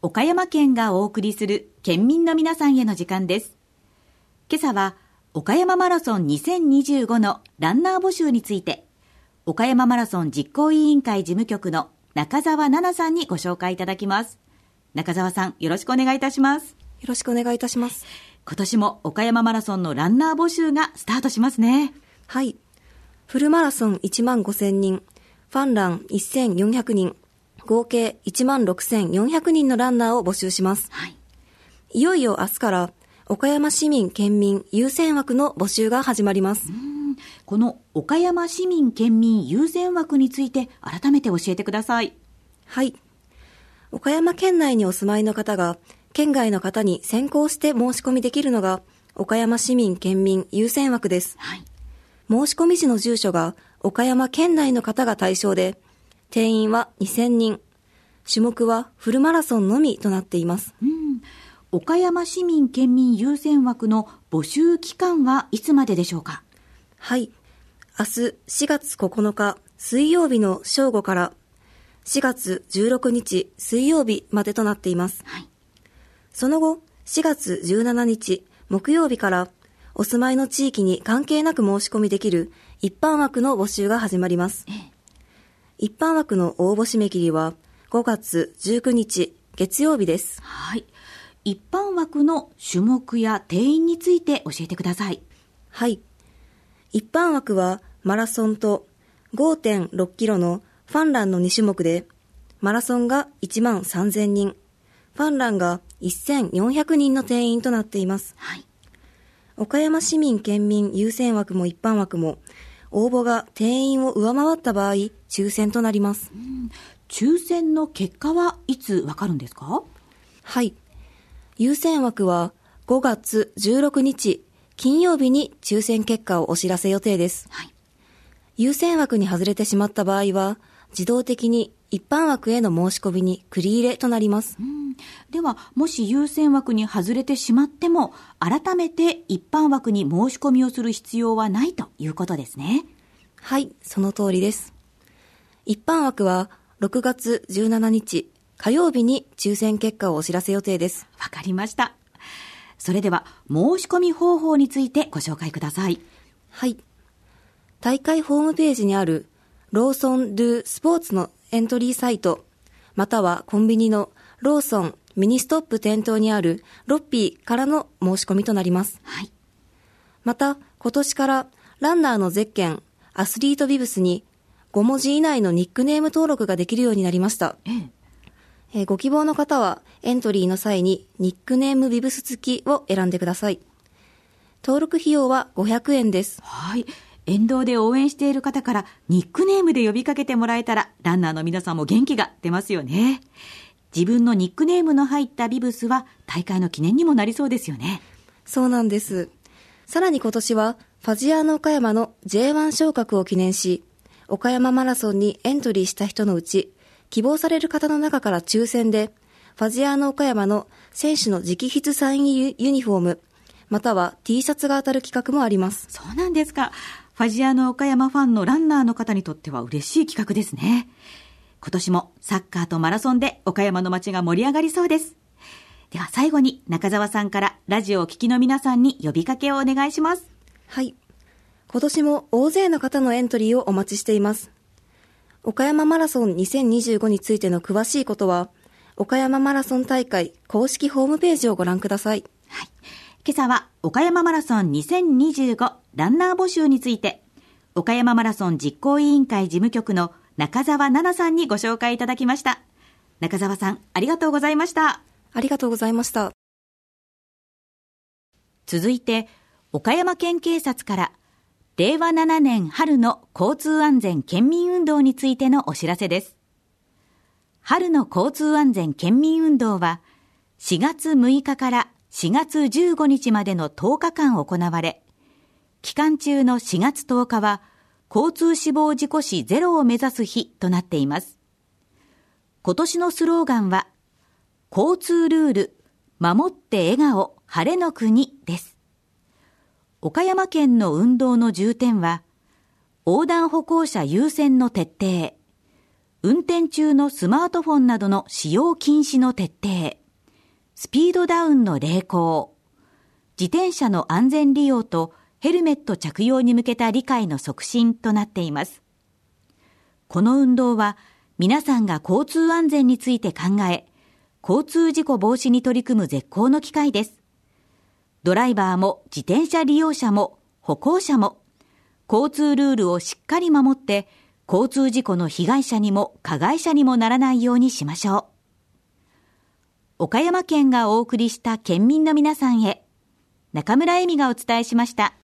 岡山県がお送りする県民の皆さんへの時間です。今朝は岡山マラソン2025のランナー募集について、岡山マラソン実行委員会事務局の中澤奈々さんにご紹介いただきます。中澤さん、よろしくお願いいたします。 よろしくお願いいたします。 今年も岡山マラソンのランナー募集がスタートしますね。 はい。フルマラソン1万5000人、ファンラン1400人、合計1万6400人のランナーを募集します。 はい。 いよいよ明日から岡山市民県民優先枠の募集が始まります。 この岡山市民県民優先枠について改めて教えてください。 はい。岡山県内にお住まいの方が県外の方に先行して申し込みできるのが岡山市民県民優先枠です。 はい。 申し込み時の住所が岡山県内の方が対象で、定員は2000人、種目はフルマラソンのみとなっています。 岡山市民県民優先枠の募集期間はいつまででしょうか？ はい。明日4月9日水曜日の正午から4月16日水曜日までとなっています。 はい。 その後、4月17日木曜日からお住まいの地域に関係なく申し込みできる一般枠の募集が始まります。一般枠の応募締め切りは5月19日月曜日です。 はい。一般枠の種目や定員について教えてください。 はい。一般枠はマラソンと 5.6 キロのファンランの2種目で、マラソンが1万3000人、ファンランが1400人の定員となっています。 はい。 岡山市民県民優先枠も一般枠も、応募が定員を上回った場合、抽選となります。 抽選の結果はいつわかるんですか？ はい。優先枠は5月16日金曜日に抽選結果をお知らせ予定です。 はい。 優先枠に外れてしまった場合は、自動的に一般枠への申し込みに繰り入れとなります。 では、もし優先枠に外れてしまっても、改めて一般枠に申し込みをする必要はないということですね。 はい、その通りです。一般枠は6月17日火曜日に抽選結果をお知らせ予定です。 わかりました。それでは、申し込み方法についてご紹介ください。 はい。大会ホームページにあるローソン・ドゥ・スポーツのエントリーサイト、またはコンビニのローソンミニストップ店頭にあるロッピーからの申し込みとなります。 はい。 また、今年からランナーのゼッケン、アスリートビブスに5文字以内のニックネーム登録ができるようになりました。ご希望の方はエントリーの際にニックネームビブス付きを選んでください。登録費用は500円です。 はい。沿道で応援している方からニックネームで呼びかけてもらえたら、ランナーの皆さんも元気が出ますよね。自分のニックネームの入ったビブスは大会の記念にもなりそうですよね。 そうなんです。さらに今年はファジアーノ岡山の J1 昇格を記念し、岡山マラソンにエントリーした人のうち、希望される方の中から抽選で、ファジアーノ岡山の選手の直筆サインユニフォーム、または T シャツが当たる企画もあります。 そうなんですか。ファジアーノ岡山ファンのランナーの方にとっては嬉しい企画ですね。今年もサッカーとマラソンで岡山の街が盛り上がりそうです。では最後に中澤さんからラジオを聴きの皆さんに呼びかけをお願いします。 はい。今年も大勢の方のエントリーをお待ちしています。岡山マラソン2025についての詳しいことは、岡山マラソン大会公式ホームページをご覧ください。 はい。今朝は岡山マラソン2025ランナー募集について、岡山マラソン実行委員会事務局の中澤奈々さんにご紹介いただきました。中澤さん、ありがとうございました。 ありがとうございました。 続いて、岡山県警察から、令和7年春の交通安全県民運動についてのお知らせです。春の交通安全県民運動は、4月6日から4月15日までの10日間行われ、期間中の4月10日は、交通死亡事故死ゼロを目指す日となっています。今年のスローガンは、交通ルール、守って笑顔、晴れの国です。岡山県の運動の重点は、横断歩行者優先の徹底、 運転中のスマートフォンなどの使用禁止の徹底、スピードダウンの励行、自転車の安全利用とヘルメット着用に向けた理解の促進となっています。この運動は皆さんが交通安全について考え、交通事故防止に取り組む絶好の機会です。ドライバーも自転車利用者も歩行者も交通ルールをしっかり守って交通事故の被害者にも加害者にもならないようにしましょう。岡山県がお送りした県民の皆さんへ、中村恵美がお伝えしました。